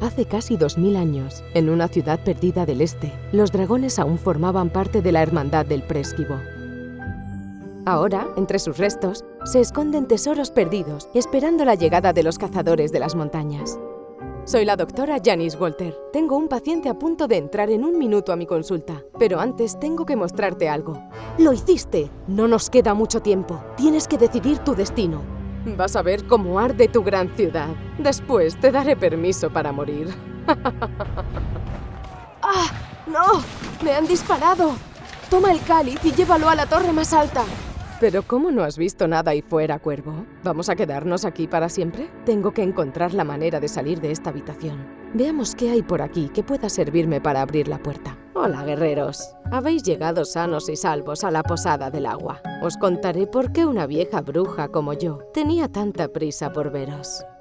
Hace casi 2000 años, en una ciudad perdida del este, los dragones aún formaban parte de la hermandad del Présquivo. Ahora, entre sus restos, se esconden tesoros perdidos, esperando la llegada de los cazadores de las montañas. Soy la doctora Janice Walter. Tengo un paciente a punto de entrar en un minuto a mi consulta, pero antes tengo que mostrarte algo. ¡Lo hiciste! No nos queda mucho tiempo. Tienes que decidir tu destino. Vas a ver cómo arde tu gran ciudad. Después te daré permiso para morir. ¡Ah! ¡No! ¡Me han disparado! Toma el cáliz y llévalo a la torre más alta. ¿Pero cómo no has visto nada ahí fuera, Cuervo? ¿Vamos a quedarnos aquí para siempre? Tengo que encontrar la manera de salir de esta habitación. Veamos qué hay por aquí que pueda servirme para abrir la puerta. Hola, guerreros. Habéis llegado sanos y salvos a la Posada del Agua. Os contaré por qué una vieja bruja como yo tenía tanta prisa por veros.